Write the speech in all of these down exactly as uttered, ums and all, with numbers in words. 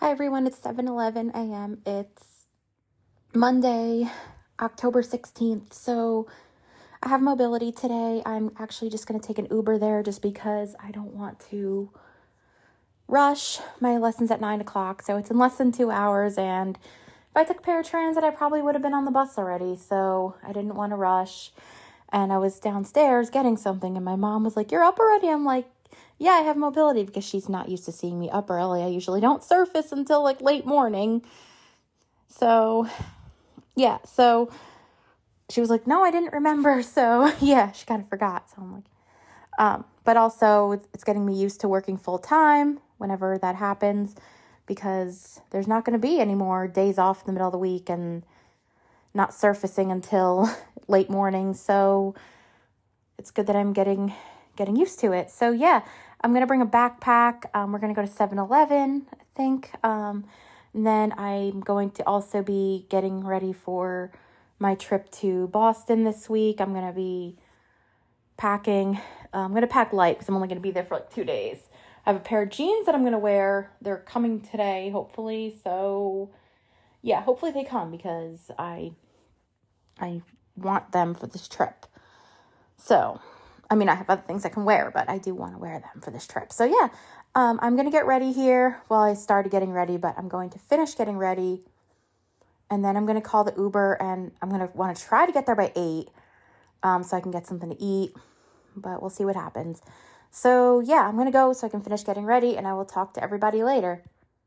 Hi everyone, it's seven eleven a m It's Monday, October sixteenth. So I have mobility today. I'm actually just going to take an Uber there just because I don't want to rush. My lesson's at nine o'clock, so it's in less than two hours. And if I took paratransit, I probably would have been on the bus already. So I didn't want to rush. And I was downstairs getting something, and my mom was like, "You're up already?" I'm like, yeah, I have mobility, because she's not used to seeing me up early. I usually don't surface until like late morning. So, yeah, so she was like, "No, I didn't remember." So, yeah, she kind of forgot. So I'm like, um, but also it's getting me used to working full time whenever that happens, because there's not going to be any more days off in the middle of the week and not surfacing until late morning. So it's good that I'm getting getting used to it. So yeah, I'm going to bring a backpack. Um, we're going to go to seven eleven, I think. Um, and then I'm going to also be getting ready for my trip to Boston this week. I'm going to be packing. Uh, I'm going to pack light because I'm only going to be there for like two days. I have a pair of jeans that I'm going to wear. They're coming today, hopefully. So yeah, hopefully they come, because I I want them for this trip. So, I mean, I have other things I can wear, but I do want to wear them for this trip. So yeah, um, I'm going to get ready here. Well, I started getting ready, but I'm going to finish getting ready. And then I'm going to call the Uber, and I'm going to want to try to get there by eight um, so I can get something to eat. But we'll see what happens. So yeah, I'm going to go so I can finish getting ready, and I will talk to everybody later.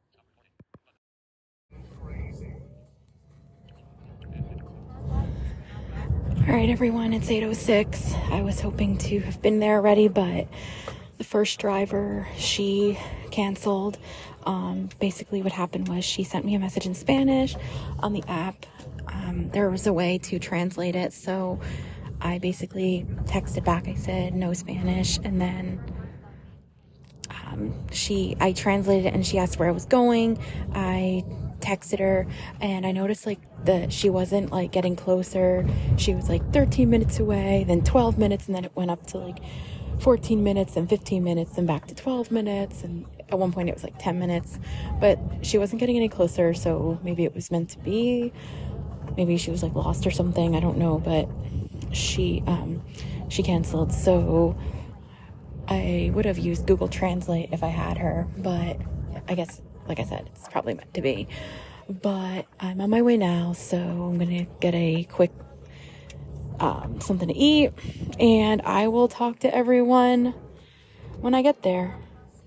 All right, everyone, it's eight oh six. I was hoping to have been there already, but the first driver, she canceled. Um, basically what happened was she sent me a message in Spanish on the app. Um, there was a way to translate it, so I basically texted back. I said no Spanish, and then um, she, I translated it, and she asked where I was going. I texted her, and I noticed like that she wasn't like getting closer. She was like thirteen minutes away, then twelve minutes, and then it went up to like fourteen minutes and fifteen minutes, then back to twelve minutes, and at one point it was like ten minutes, but she wasn't getting any closer. So maybe it was meant to be, maybe she was like lost or something, I don't know. But she um she canceled. So I would have used Google Translate if I had her, but I guess, like I said, it's probably meant to be. But I'm on my way now, so I'm gonna get a quick um, something to eat, and I will talk to everyone when I get there.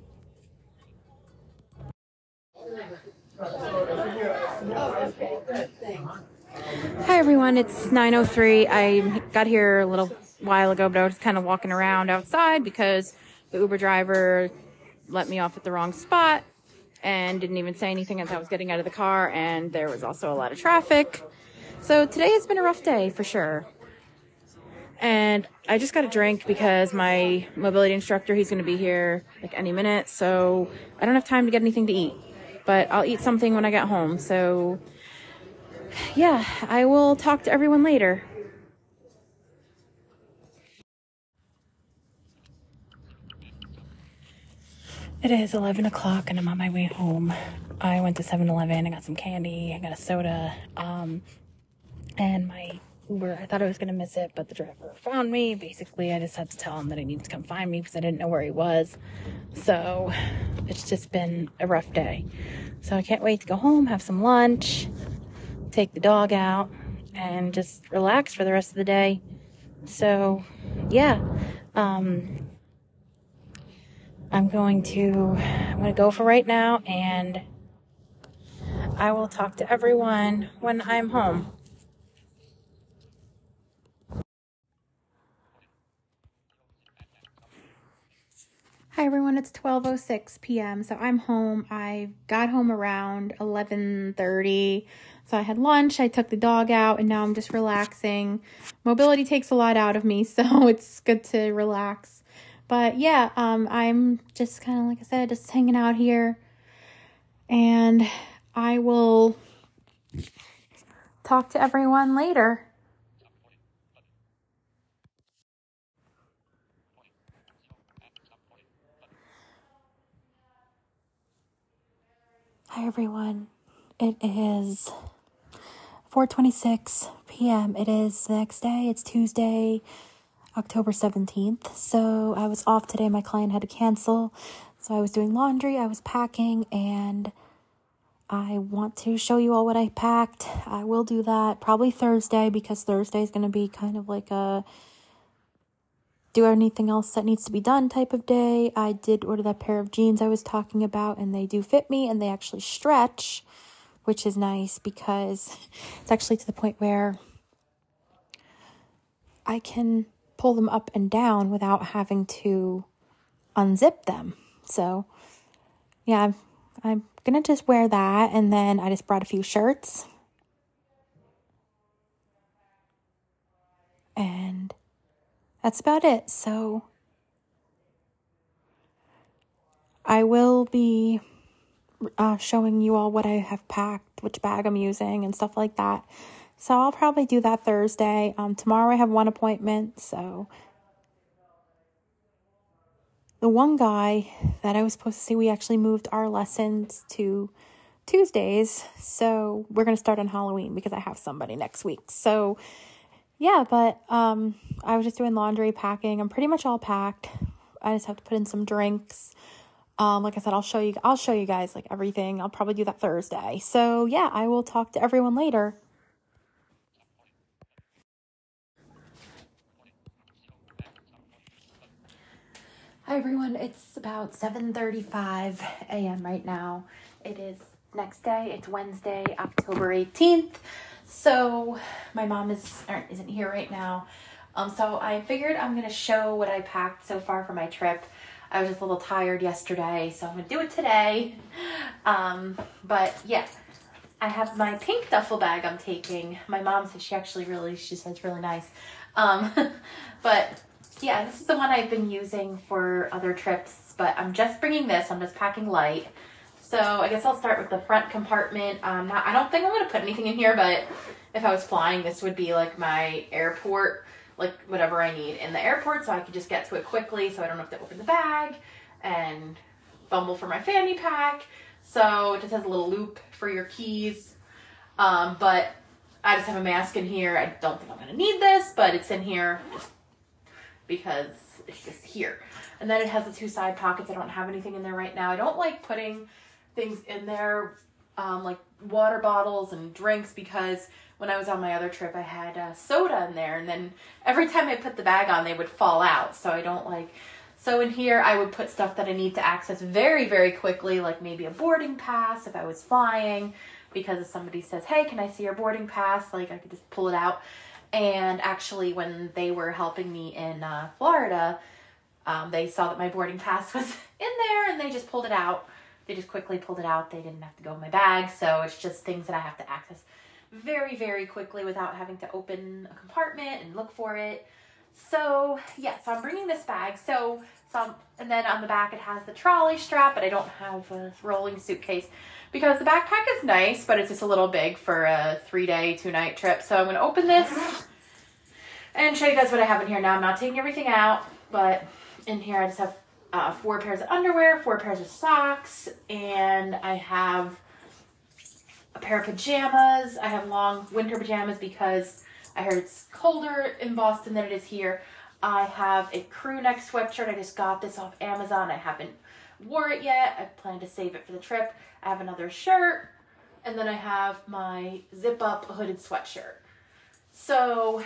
Hi everyone, it's nine oh three. I got here a little while ago, but I was kind of walking around outside because the Uber driver let me off at the wrong spot and didn't even say anything as I was getting out of the car, and there was also a lot of traffic. So today has been a rough day for sure. And I just got a drink because my mobility instructor, he's going to be here like any minute, so I don't have time to get anything to eat, but I'll eat something when I get home. So yeah, I will talk to everyone later. It is eleven o'clock and I'm on my way home. I went to seven eleven, I got some candy, I got a soda, um, and my Uber, I thought I was going to miss it, but the driver found me. Basically, I just had to tell him that he needed to come find me because I didn't know where he was. So it's just been a rough day. So I can't wait to go home, have some lunch, take the dog out, and just relax for the rest of the day. So yeah, um, I'm going to, I'm going to go for right now, and I will talk to everyone when I'm home. Hi everyone, it's twelve oh six p m So I'm home. I got home around eleven thirty. So I had lunch, I took the dog out, and now I'm just relaxing. Mobility takes a lot out of me, so it's good to relax. But yeah, um, I'm just kind of, like I said, just hanging out here. And I will talk to everyone later. Hi Hi everyone. It is four twenty-six p m It is the next day. It's Tuesday, October seventeenth. So I was off today. My client had to cancel. So I was doing laundry, I was packing, and I want to show you all what I packed. I will do that probably Thursday, because Thursday is going to be kind of like a do anything else that needs to be done type of day. I did order that pair of jeans I was talking about, and they do fit me, and they actually stretch, which is nice because it's actually to the point where I can pull them up and down without having to unzip them. So yeah, I'm, I'm gonna just wear that, and then I just brought a few shirts. And that's about it. So I will be uh, showing you all what I have packed, which bag I'm using, and stuff like that. So I'll probably do that Thursday. Um, tomorrow I have one appointment, so the one guy that I was supposed to see, we actually moved our lessons to Tuesdays. So we're going to start on Halloween because I have somebody next week. So yeah, but um, I was just doing laundry, packing. I'm pretty much all packed. I just have to put in some drinks. Um, like I said, I'll show you, I'll show you guys like everything. I'll probably do that Thursday. So yeah, I will talk to everyone later. Hi everyone, it's about seven thirty-five a m right now. It is next day, it's Wednesday, October eighteenth. So my mom is, or isn't here right now. Um, so I figured I'm going to show what I packed so far for my trip. I was just a little tired yesterday, so I'm going to do it today. Um, but yeah, I have my pink duffel bag I'm taking. My mom said she actually really, she said it's really nice. Um, but yeah, this is the one I've been using for other trips, but I'm just bringing this. I'm just packing light. So I guess I'll start with the front compartment. Um, not, I don't think I'm going to put anything in here, but if I was flying, this would be like my airport, like whatever I need in the airport, so I could just get to it quickly, so I don't have to open the bag and fumble for my fanny pack. So it just has a little loop for your keys. Um, but I just have a mask in here. I don't think I'm going to need this, but it's in here just because it's just here. And then it has the two side pockets. I don't have anything in there right now. I don't like putting things in there, um, like water bottles and drinks, because when I was on my other trip, I had uh, soda in there, and then every time I put the bag on, they would fall out. So I don't like, so in here, I would put stuff that I need to access very, very quickly, like maybe a boarding pass if I was flying, because if somebody says, hey, can I see your boarding pass? Like I could just pull it out. And actually, when they were helping me in uh, Florida, um, they saw that my boarding pass was in there, and they just pulled it out. They just quickly pulled it out. They didn't have to go in my bag. So it's just things that I have to access very, very quickly without having to open a compartment and look for it. So yeah, so I'm bringing this bag. So, so and then on the back it has the trolley strap, but I don't have a rolling suitcase because the backpack is nice, but it's just a little big for a three day, two night trip. So I'm going to open this and show you guys what I have in here. Now I'm not taking everything out, but in here I just have uh, four pairs of underwear, four pairs of socks, and I have a pair of pajamas. I have long winter pajamas because I heard it's colder in Boston than it is here. I have a crew neck sweatshirt. I just got this off Amazon. I haven't wore it yet. I plan to save it for the trip. I have another shirt, and then I have my zip up hooded sweatshirt. So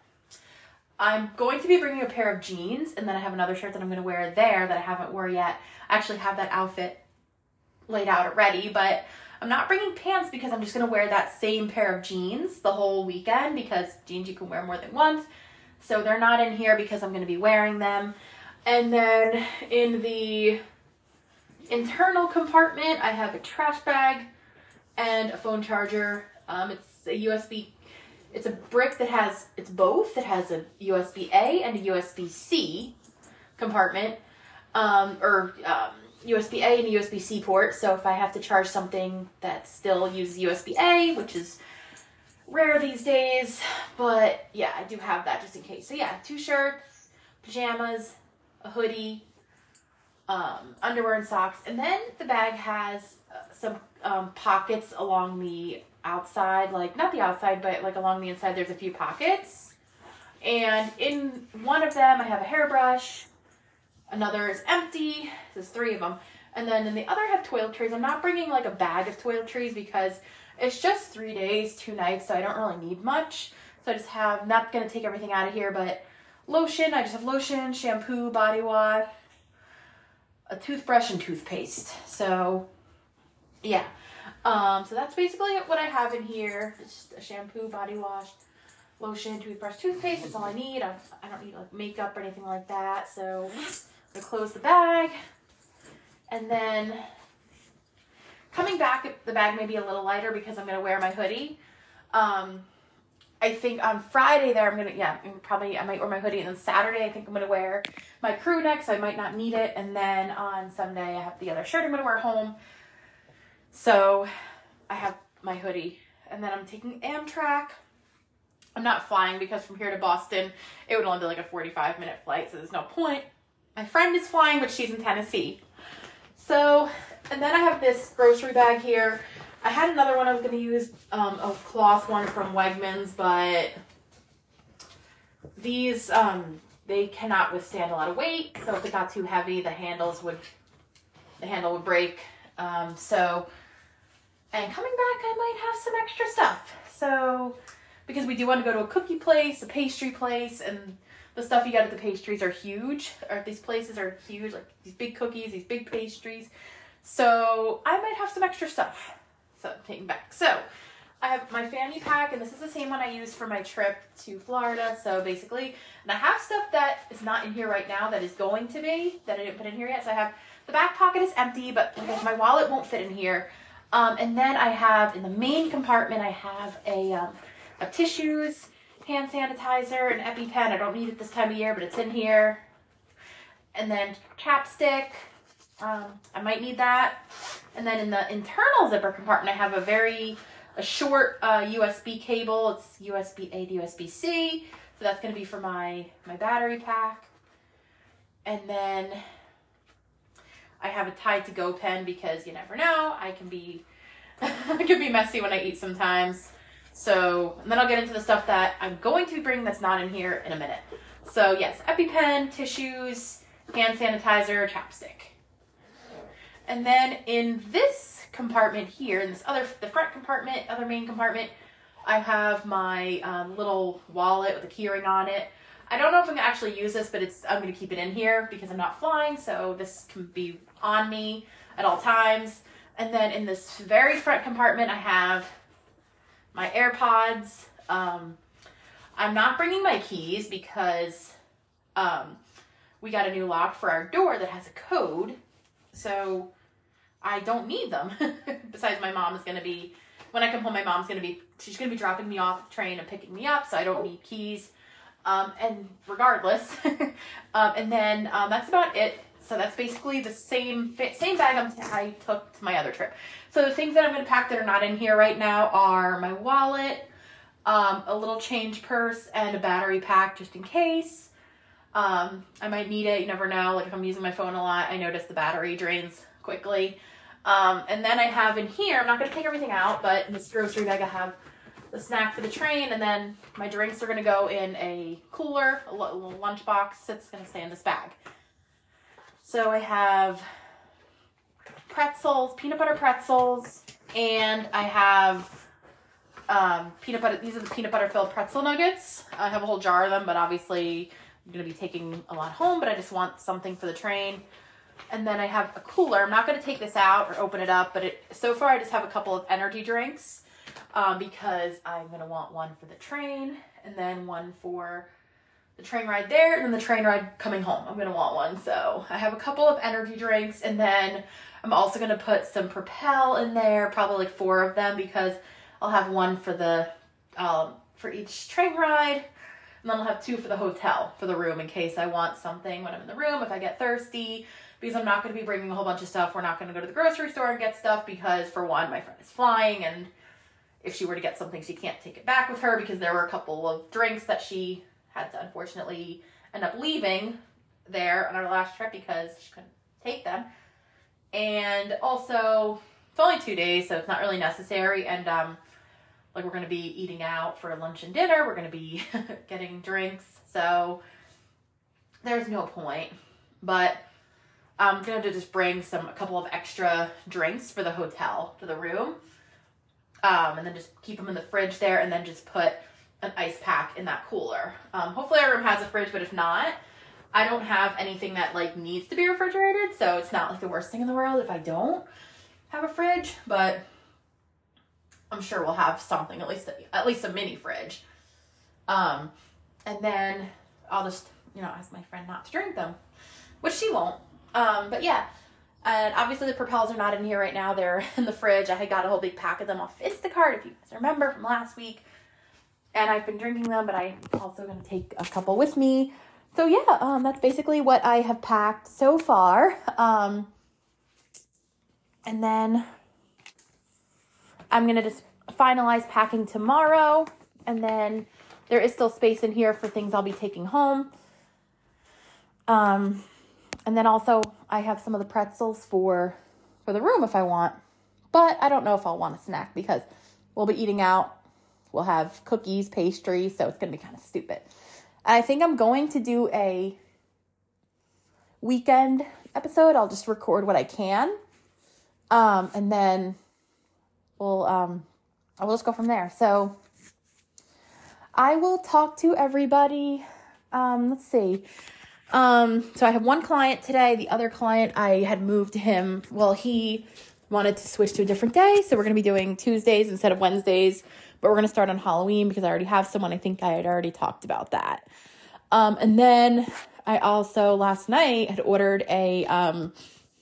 I'm going to be bringing a pair of jeans, and then I have another shirt that I'm going to wear there that I haven't worn yet. I actually have that outfit laid out already, but I'm not bringing pants because I'm just going to wear that same pair of jeans the whole weekend, because jeans you can wear more than once. So they're not in here because I'm going to be wearing them. And then in the internal compartment, I have a trash bag and a phone charger. Um, it's a U S B, it's a brick that has, it's both. It has a U S B A and a U S B C compartment, um, or um, U S B A and a U S B C port. So if I have to charge something that still uses U S B A, which is rare these days, but yeah, I do have that just in case. So yeah, two shirts, pajamas, a hoodie, um, underwear and socks. And then the bag has uh, some um, pockets along the outside, like not the outside, but like along the inside, there's a few pockets. And in one of them, I have a hairbrush. Another is empty. There's three of them. And then in the other, I have toiletries. I'm not bringing like a bag of toiletries because it's just three days, two nights, so I don't really need much. So I just have, not going to take everything out of here, but lotion. I just have lotion, shampoo, body wash, a toothbrush, and toothpaste. So, yeah. Um, so that's basically what I have in here. It's just a shampoo, body wash, lotion, toothbrush, toothpaste. That's all I need. I, I don't need like makeup or anything like that. So I'm going to close the bag. And then coming back, the bag may be a little lighter because I'm going to wear my hoodie. Um, I think on Friday there, I'm going to, yeah, probably I might wear my hoodie. And then Saturday, I think I'm going to wear my crew neck, so I might not need it. And then on Sunday, I have the other shirt I'm going to wear home. So I have my hoodie. And then I'm taking Amtrak. I'm not flying because from here to Boston, it would only be like a forty-five minute flight, so there's no point. My friend is flying, but she's in Tennessee. So, and then I have this grocery bag here. I had another one I was going to use, um, a cloth one from Wegmans, but these, um, they cannot withstand a lot of weight. So if it got too heavy, the handles would, the handle would break. Um, so, and coming back, I might have some extra stuff. So, because we do want to go to a cookie place, a pastry place, and the stuff you get at the pastries are huge, or these places are huge, like these big cookies, these big pastries. So I might have some extra stuff. So I'm taking back. So I have my fanny pack, and this is the same one I used for my trip to Florida. So basically, and I have stuff that is not in here right now that is going to be, that I didn't put in here yet. So I have, the back pocket is empty, but okay, my wallet won't fit in here. Um, and then I have, in the main compartment, I have a, um, a tissues, hand sanitizer, and EpiPen. I don't need it this time of year, but it's in here. And then chapstick. Um, I might need that. And then in the internal zipper compartment, I have a very a short uh, U S B cable. It's U S B A to U S B C. So that's going to be for my, my battery pack. And then I have a Tide to Go pen because you never know. I can be, I can be messy when I eat sometimes. So, and then I'll get into the stuff that I'm going to bring that's not in here in a minute. So yes, EpiPen, tissues, hand sanitizer, chapstick. And then in this compartment here, in this other, the front compartment, other main compartment, I have my um, little wallet with a keyring on it. I don't know if I'm gonna actually use this, but it's, I'm gonna keep it in here because I'm not flying, so this can be on me at all times. And then in this very front compartment, I have my AirPods. Um, I'm not bringing my keys because um, we got a new lock for our door that has a code. So I don't need them. Besides, my mom is going to be, when I come home, my mom's going to be, she's going to be dropping me off at the train and picking me up. So I don't need keys. Um, and regardless. um, and then um, that's about it. So that's basically the same same bag I'm, I took to my other trip. So the things that I'm going to pack that are not in here right now are my wallet, um, a little change purse, and a battery pack just in case. Um, I might need it. You never know. Like if I'm using my phone a lot, I notice the battery drains quickly. Um, and then I have in here, I'm not going to take everything out, but in this grocery bag I have the snack for the train, and then my drinks are going to go in a cooler, a little lunch box that's going to stay in this bag. So I have pretzels, peanut butter pretzels, and I have um, peanut butter, these are the peanut butter filled pretzel nuggets. I have a whole jar of them, but obviously I'm going to be taking a lot home, but I just want something for the train. And then I have a cooler. I'm not going to take this out or open it up, but it, so far I just have a couple of energy drinks um, because I'm going to want one for the train and then one for the train ride there and then the train ride coming home. I'm going to want one. So I have a couple of energy drinks, and then I'm also going to put some Propel in there, probably like four of them, because I'll have one for the um, for each train ride. And then I'll have two for the hotel, for the room, in case I want something when I'm in the room, if I get thirsty, because I'm not going to be bringing a whole bunch of stuff. We're not going to go to the grocery store and get stuff because, for one, my friend is flying, and if she were to get something, she can't take it back with her because there were a couple of drinks that she had to unfortunately end up leaving there on our last trip because she couldn't take them. And also, it's only two days, so it's not really necessary. And um, like we're going to be eating out for lunch and dinner. We're going to be getting drinks. So there's no point. But I'm going to just bring some a couple of extra drinks for the hotel, for the room. Um, and then just keep them in the fridge there, and then just put an ice pack in that cooler. Um, hopefully our room has a fridge, but if not, I don't have anything that like needs to be refrigerated, so it's not like the worst thing in the world if I don't have a fridge, but I'm sure we'll have something, at least at least a mini fridge. Um, and then I'll just, you know, ask my friend not to drink them, which she won't. Um, but yeah. And obviously the Propels are not in here right now. They're in the fridge. I had got a whole big pack of them off Instacart, if you guys remember from last week. And I've been drinking them, but I'm also going to take a couple with me. So yeah, um, that's basically what I have packed so far. Um, and then I'm going to just finalize packing tomorrow. And then there is still space in here for things I'll be taking home. Um... And then also, I have some of the pretzels for, for the room if I want. But I don't know if I'll want a snack because we'll be eating out. We'll have cookies, pastry, so it's going to be kind of stupid. And I think I'm going to do a weekend episode. I'll just record what I can. Um, and then we'll, um, I will just go from there. So I will talk to everybody. Um, let's see. Um, so I have one client today. The other client, I had moved him. Well, he wanted to switch to a different day. So we're going to be doing Tuesdays instead of Wednesdays, but we're going to start on Halloween because I already have someone. I think I had already talked about that. Um, and then I also last night had ordered a, um,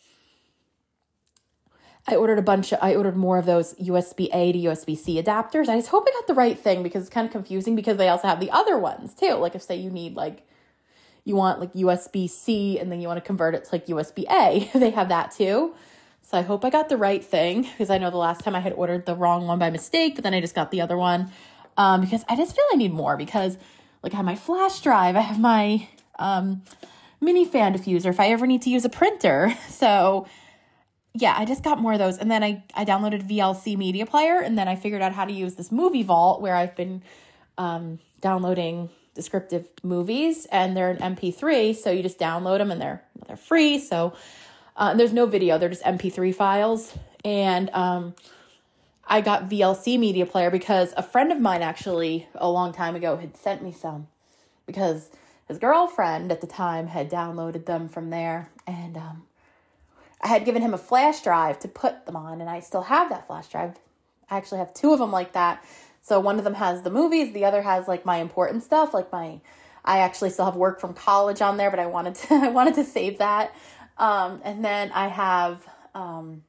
I ordered a bunch of, I ordered more of those U S B A to U S B C adapters. I just hope I got the right thing because it's kind of confusing because they also have the other ones too. Like if say you need like, you want like U S B C and then you want to convert it to like U S B A. They have that too. So I hope I got the right thing because I know the last time I had ordered the wrong one by mistake, but then I just got the other one um, because I just feel I need more because like I have my flash drive, I have my um, mini fan diffuser if I ever need to use a printer. So yeah, I just got more of those. And then I, I downloaded V L C Media Player and then I figured out how to use this Movie Vault where I've been um, downloading descriptive movies and they're an M P three, so you just download them and they're they're free. So uh, there's no video, they're just M P three files. And um, I got V L C Media Player because a friend of mine actually a long time ago had sent me some because his girlfriend at the time had downloaded them from there, and um, I had given him a flash drive to put them on, and I still have that flash drive. I actually have two of them like that. So one of them has the movies, the other has like my important stuff, like my, I actually still have work from college on there, but I wanted to, I wanted to save that. Um, and then I have, um,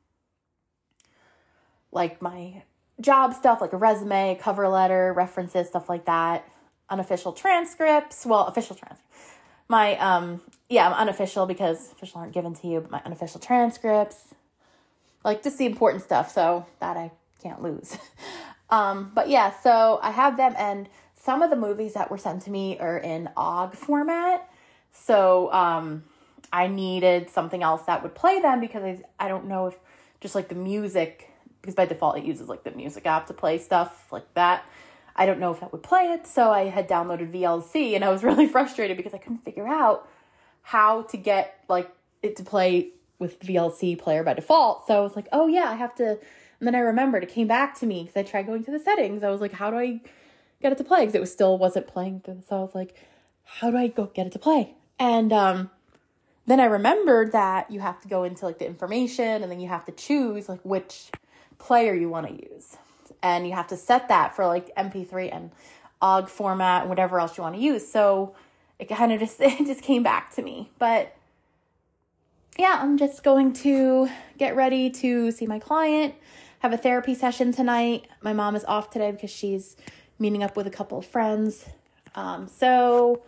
like my job stuff, like a resume, cover letter, references, stuff like that, unofficial transcripts, well, official transcripts, my, um, yeah, I'm unofficial because official aren't given to you, but my unofficial transcripts, like just the important stuff. So that I can't lose. Um, but yeah, so I have them, and some of the movies that were sent to me are in O G format. So, um, I needed something else that would play them because I, I don't know if just like the music, because by default it uses like the music app to play stuff like that. I don't know if that would play it. So I had downloaded V L C and I was really frustrated because I couldn't figure out how to get like it to play with V L C player by default. So I was like, oh yeah, I have to. And then I remembered, it came back to me because I tried going to the settings. I was like, how do I get it to play? Because it was still wasn't playing. So I was like, how do I go get it to play? And um, then I remembered that you have to go into like the information and then you have to choose like which player you want to use. And you have to set that for like M P three and O G format and whatever else you want to use. So it kind of just, it just came back to me. But yeah, I'm just going to get ready to see my client. Have a therapy session tonight. My mom is off today because she's meeting up with a couple of friends. Um, so,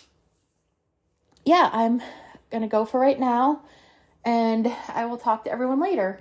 yeah, I'm going to go for right now, and I will talk to everyone later.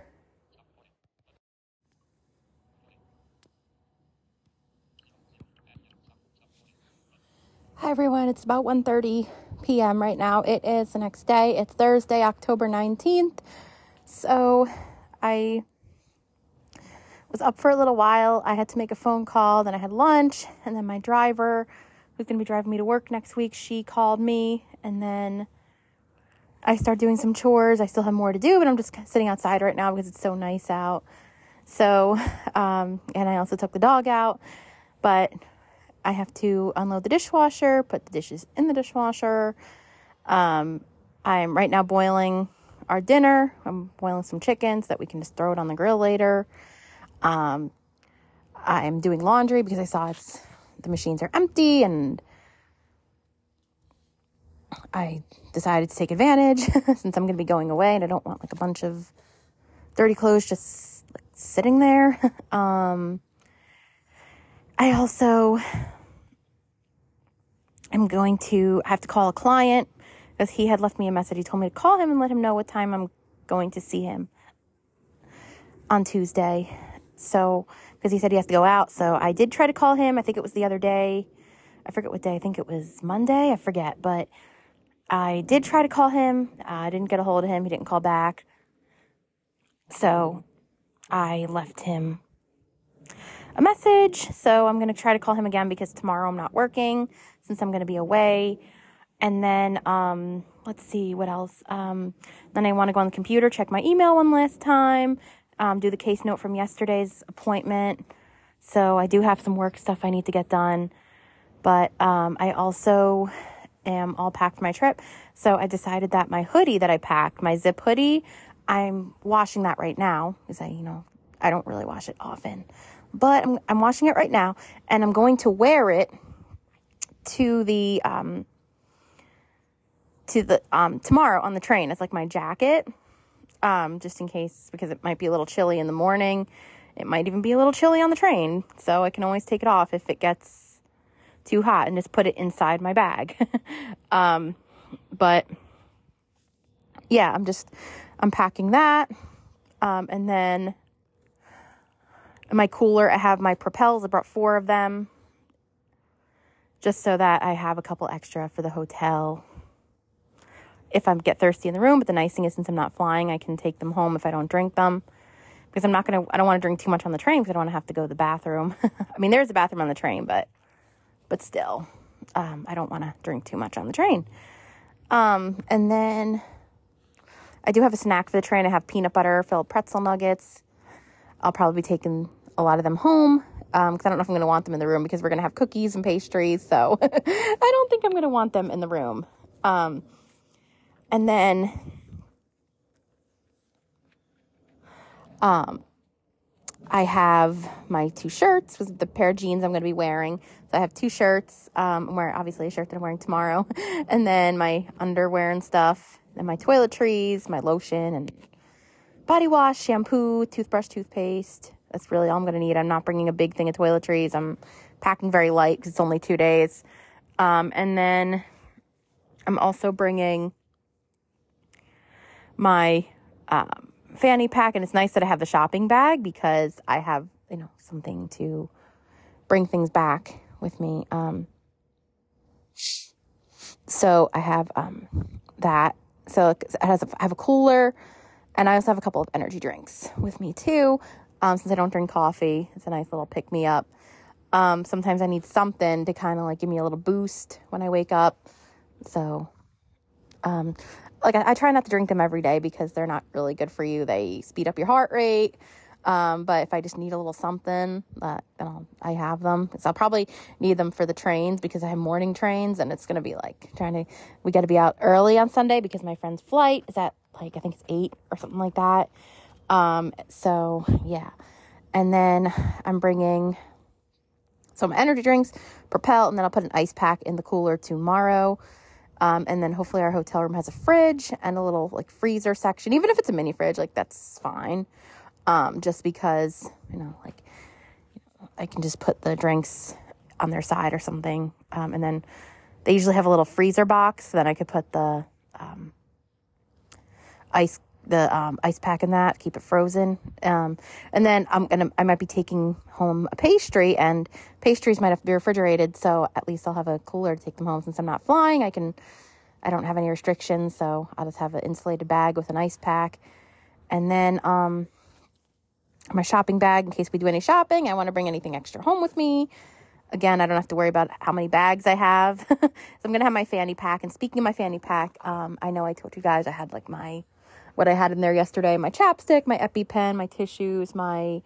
Hi, everyone. It's about one thirty p.m. right now. It is the next day. It's Thursday, October nineteenth. So I was up for a little while. I had to make a phone call. Then I had lunch. And then my driver, who's going to be driving me to work next week, she called me. And then I started doing some chores. I still have more to do, but I'm just sitting outside right now because it's so nice out. So, um, and I also took the dog out. But I have to unload the dishwasher, put the dishes in the dishwasher. Um, I'm right now boiling our dinner. I'm boiling some chicken so that we can just throw it on the grill later. Um, I'm doing laundry because I saw it's, the machines are empty, and I decided to take advantage since I'm going to be going away and I don't want like a bunch of dirty clothes just like, sitting there. um, I also am going to have to call a client because he had left me a message. He told me to call him and let him know what time I'm going to see him on Tuesday. So, because he said he has to go out. So I did try to call him. I think it was the other day. I forget what day. I think it was Monday. I forget. But I did try to call him. I didn't get a hold of him. He didn't call back. So I left him a message. So I'm going to try to call him again because tomorrow I'm not working since I'm going to be away. And then, um, let's see what else. Um, then I want to go on the computer, check my email one last time, um, do the case note from yesterday's appointment. So I do have some work stuff I need to get done, but, um, I also am all packed for my trip. So I decided that my hoodie that I packed, my zip hoodie, I'm washing that right now because I, you know, I don't really wash it often. But I'm, I'm washing it right now, and I'm going to wear it to the, um, to the, um, tomorrow on the train. It's like my jacket, um, just in case, because it might be a little chilly in the morning. It might even be a little chilly on the train. So I can always take it off if it gets too hot and just put it inside my bag. um, but yeah, I'm just unpacking that. Um, and then in my cooler, I have my Propels. I brought four of them just so that I have a couple extra for the hotel if I get thirsty in the room. But the nice thing is, since I'm not flying, I can take them home if I don't drink them, because I'm not going to, I don't want to drink too much on the train because I don't want to have to go to the bathroom. I mean, there's a bathroom on the train, but, but still, um, I don't want to drink too much on the train. Um, and then I do have a snack for the train. I have peanut butter filled pretzel nuggets. I'll probably be taking a lot of them home um, because I don't know if I'm going to want them in the room because we're going to have cookies and pastries. So I don't think I'm going to want them in the room. Um, and then um, I have my two shirts with the pair of jeans I'm going to be wearing. So I have two shirts. Um, I'm wearing obviously a shirt that I'm wearing tomorrow, and then my underwear and stuff, and my toiletries, my lotion and body wash, shampoo, toothbrush, toothpaste. That's really all I'm going to need. I'm not bringing a big thing of toiletries. I'm packing very light because it's only two days. Um, and then I'm also bringing my um, fanny pack. And it's nice that I have the shopping bag because I have, you know, something to bring things back with me. Um, so I have um, that. So it has a, I have a cooler. And I also have a couple of energy drinks with me too. Um, since I don't drink coffee, it's a nice little pick-me-up. Um, sometimes I need something to kind of like give me a little boost when I wake up. So, um, like I, I try not to drink them every day because they're not really good for you. They speed up your heart rate. Um, but if I just need a little something, uh, then I'll, I have them. So I'll probably need them for the trains because I have morning trains, and it's going to be like trying to, we got to be out early on Sunday because my friend's flight is at like, I think it's eight or something like that. Um, so yeah. And then I'm bringing some energy drinks, Propel, and then I'll put an ice pack in the cooler tomorrow. Um, and then hopefully our hotel room has a fridge and a little like freezer section, even if it's a mini fridge, like that's fine. Um, just because, you know, like you know, I can just put the drinks on their side or something. Um, and then they usually have a little freezer box, so then I could put the, um, ice, the, um, ice pack in that, keep it frozen. Um, and then I'm going to, I might be taking home a pastry, and pastries might have to be refrigerated. So at least I'll have a cooler to take them home since I'm not flying. I can I don't have any restrictions, so I'll just have an insulated bag with an ice pack. And then um, my shopping bag, in case we do any shopping, I want to bring anything extra home with me. Again, I don't have to worry about how many bags I have. So I'm going to have my fanny pack. And speaking of my fanny pack, um, I know I told you guys I had like my, what I had in there yesterday, my chapstick, my EpiPen, my tissues, my,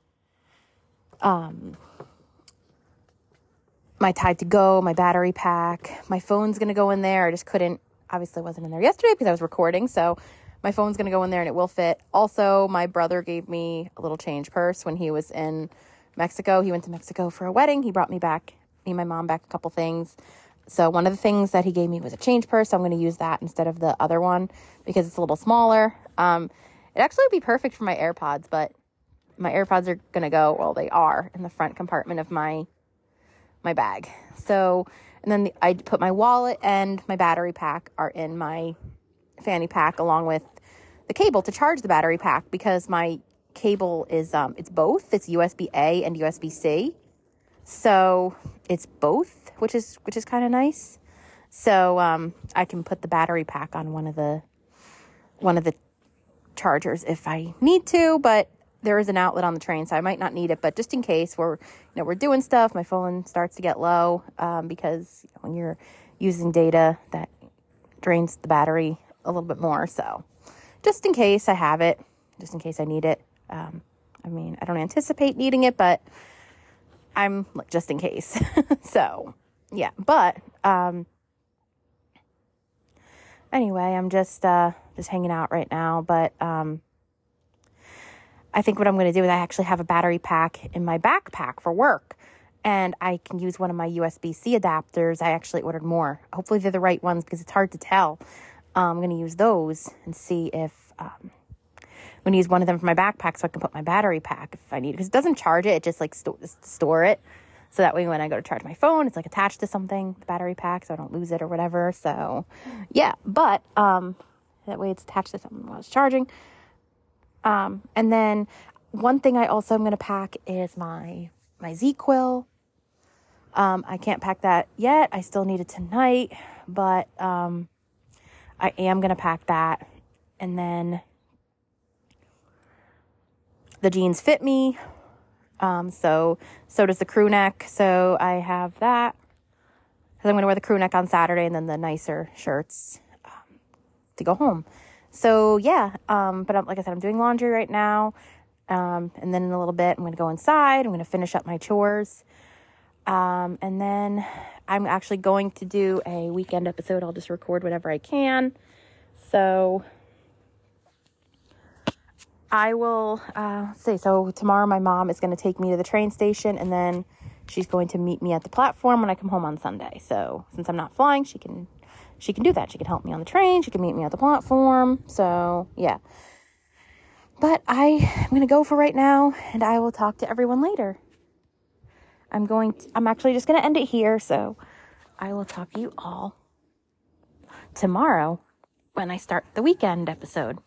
um, my Tide to Go, my battery pack. My phone's going to go in there. I just couldn't, obviously wasn't in there yesterday because I was recording. So my phone's going to go in there and it will fit. Also, my brother gave me a little change purse when he was in Mexico. He went to Mexico for a wedding. He brought me back, me and my mom back a couple things. So one of the things that he gave me was a change purse. So I'm going to use that instead of the other one because it's a little smaller. Um, it actually would be perfect for my AirPods, but my AirPods are going to go, well, they are in the front compartment of my, my bag. So, and then the, I put my wallet and my battery pack are in my fanny pack along with the cable to charge the battery pack because my cable is, um, it's both. It's U S B A and U S B C. So it's both, which is, which is kind of nice. So, um, I can put the battery pack on one of the, one of the chargers if I need to, but there is an outlet on the train, so I might not need it, but just in case we're, you know, we're doing stuff, my phone starts to get low, um, because you know, when you're using data that drains the battery a little bit more. So just in case I have it, just in case I need it. Um, I mean, I don't anticipate needing it, but I'm like, just in case. So yeah, but, um, anyway, I'm just, uh, just hanging out right now, but, um, I think what I'm going to do is I actually have a battery pack in my backpack for work, and I can use one of my U S B C adapters. I actually ordered more. Hopefully they're the right ones because it's hard to tell. Um, I'm going to use those and see if, um, I'm going to use one of them for my backpack so I can put my battery pack if I need it. Because it doesn't charge it. It just like sto- store it. So that way when I go to charge my phone, it's like attached to something, the battery pack, so I don't lose it or whatever. So yeah, but um, that way it's attached to something while it's charging. Um, and then one thing I also am going to pack is my, my ZzzQuil. Um, I can't pack that yet. I still need it tonight, but, um, I am going to pack that. And then the jeans fit me. Um, so, so does the crew neck. So I have that because I'm going to wear the crew neck on Saturday and then the nicer shirts, um, to go home. So yeah, um, but I'm, like I said, I'm doing laundry right now. Um, and then in a little bit, I'm going to go inside. I'm going to finish up my chores. Um, and then I'm actually going to do a weekend episode. I'll just record whatever I can. So I will, uh, say, so tomorrow my mom is going to take me to the train station and then she's going to meet me at the platform when I come home on Sunday. So since I'm not flying, she can She can do that. She can help me on the train. She can meet me at the platform. So, yeah. But I am going to go for right now, and I will talk to everyone later. I'm going to, I'm actually just going to end it here, so I will talk to you all tomorrow when I start the weekend episode.